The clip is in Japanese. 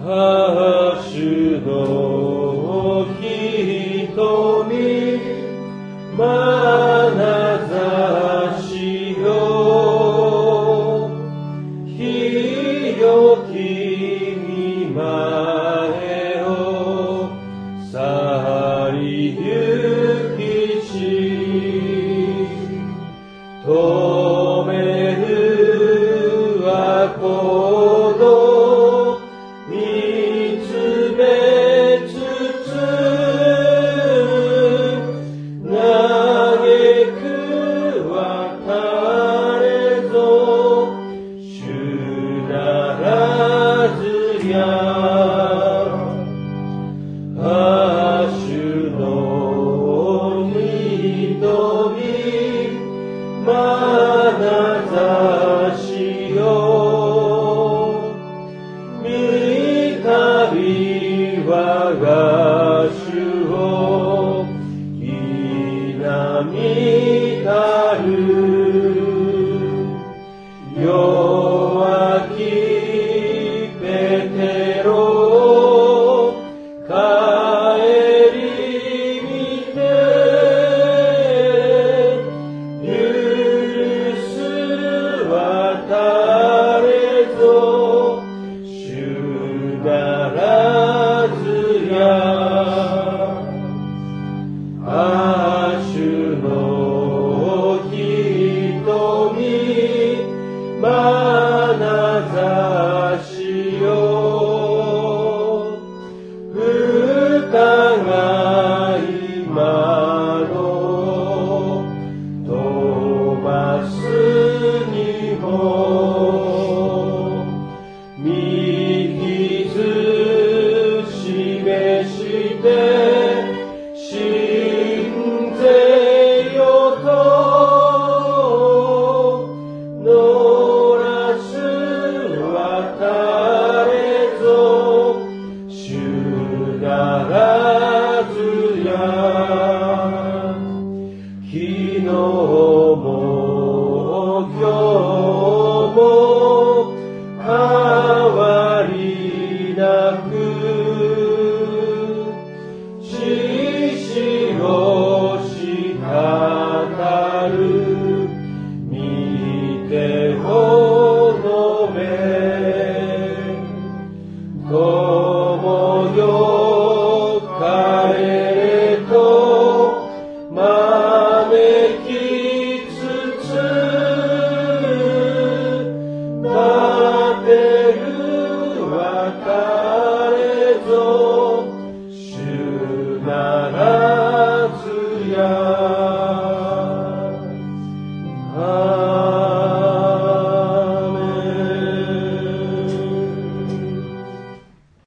主の瞳、眼差しよ、清き御前を去りゆきし、止めるはこの見つめつつ、嘆くは誰ぞ主ならずや。主の瞳、眼差しよ、御神我が主を否みたる。弱きペテロ、帰り見て、許すは誰ぞ主ならずや。主の瞳、眼差しよ、疑い窓飛ばすにも、見傷示して信ぜよと乗らすは誰ぞ主ならずや。昨日も今日も変わりなく、獅子をしかる見てほのめ、友よ帰れと招きつつ、待てるは誰ぞ主なら